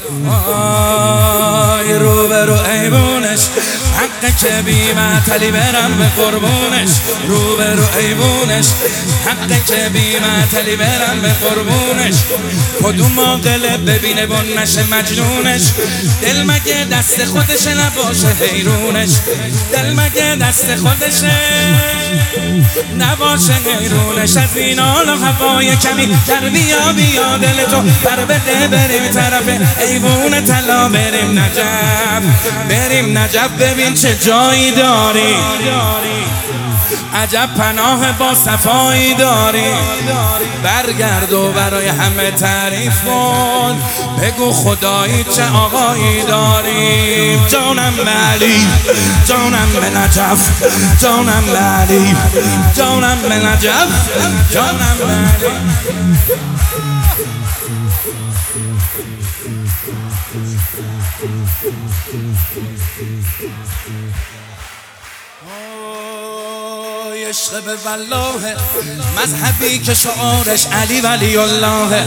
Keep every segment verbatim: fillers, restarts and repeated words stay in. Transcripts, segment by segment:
آی رو به رو ایوونش حقه که بی معطلی برم به قربونش. رو به رو ایوونش حقه که بی معطلی برم به قربونش. کدوم عاقله ببینه بون نشه مجنونش. دل مگه دست خودشه نباشه حیرونش. دل مگه دست خودشه نباشه حیرونش. از این حال و هوای کمی در بیا بیا دل تو بر بده بریم طرف ایوون طلا. بریم نجف بریم نجف ببین چه جایی داری. عجب پناه با صفایی داری. برگرد و برای همه تعریف کن. بگو خدایی چه آقایی داری. جانم علی جانم به نجف جانم علی جانم به نجف جانم علی. عشق به والله مذهبی که شعارش علی ولی الله.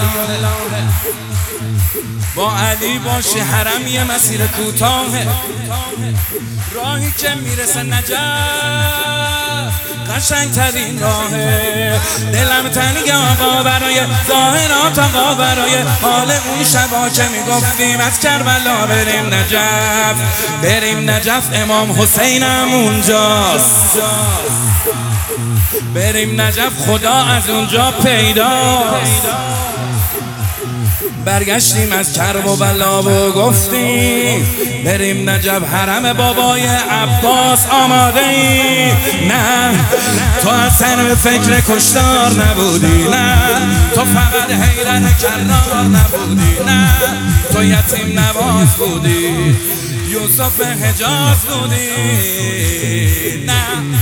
با علی باشی حرم یه مسیر کوتاه. راهی که میرسه نجف قشنگ ترین راهه. دلم تنگ آقا برای ظاهرات آقا برای حال اون شبا که میگفتیم از کربلا. بریم نجف بریم نجف امام حسینم اونجاست. بریم نجف خدا از اونجا پیداست. برگشتیم از کرب و بلا و گفتیم بریم نجف حرم بابای عباس. آماده ای؟ نه تو اصلا به فکر کشتار نبودی. نه تو فقط حیرت کرار نبودی. نه تو یتیم نواز بودی. یوسف حجاز بودی. نه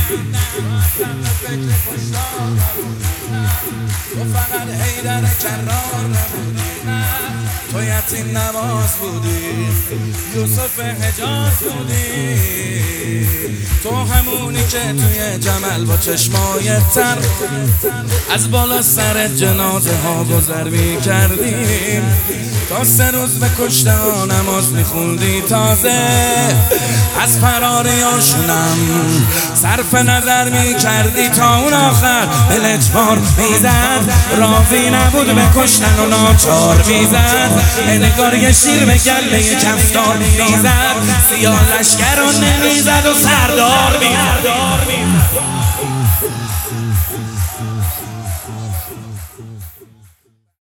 تو فقط حیدر کرار نبودی. تو یتیم نواز بودی. یوسف حجاز بودی. تو همونی که توی جمل با چشمای تر از بالا سر جنازه ها گذر می کردیم. تا سه روز به کشته ها نماز می خوندی. تازه از فراریاشونم صرف نظر می کردی. تا اون آخر به لجبار می زد. راضی نبود به کشتن و ناچار می زد. انگار یه شیر به گله کفتار می زد. سیاه لشکر رو نمی زد و سردار می زد.